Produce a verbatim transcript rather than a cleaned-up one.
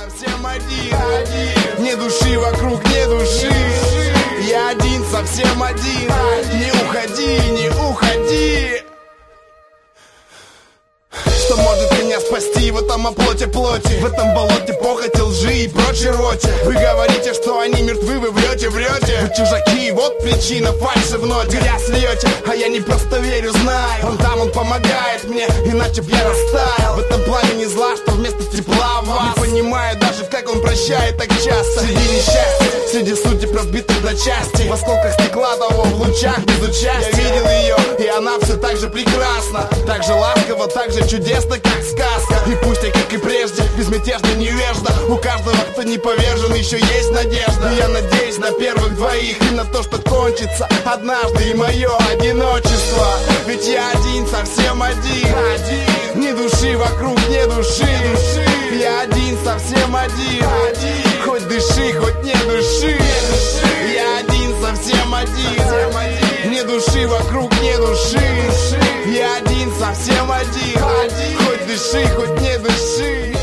совсем один, один. Ни души вокруг, ни души. Я один, совсем один. Не уходи, не уходи. Что может меня спасти в этом оплоте плоти, в этом болоте похоти, лжи и прочей роте? Вы говорите, что они мертвы, вы врете, врете. Вы чужаки, вот причина фальши в ноте. Грязь льете, а я не просто верю, знаю. Он там, он помогает мне, иначе б я растаял. В этом пламени зла, что вместо тепла в вас. Не понимаю даже, как он прощает так часто. Среди несчастья, среди судеб разбитых на части, в осколках стекла того, в лучах без участия. Я видел ее, и она все так же прекрасна, так же ласково, так же чудесно, как сказка. И пусть я, как и прежде, безмятежно невежда, у каждого, кто не повержен, еще есть надежда. И я надеюсь на первых двоих и на то, что кончится однажды и мое одиночество. Ведь я один, совсем один, один. Ни души вокруг, ни души, ни души. Я один, совсем один, один. Хоть дыши, хоть не дыши, не дыши. Я один, совсем один, совсем один. Ни души вокруг, ни души, ни души. Я один, совсем один, один. Хоть дыши, хоть не дыши.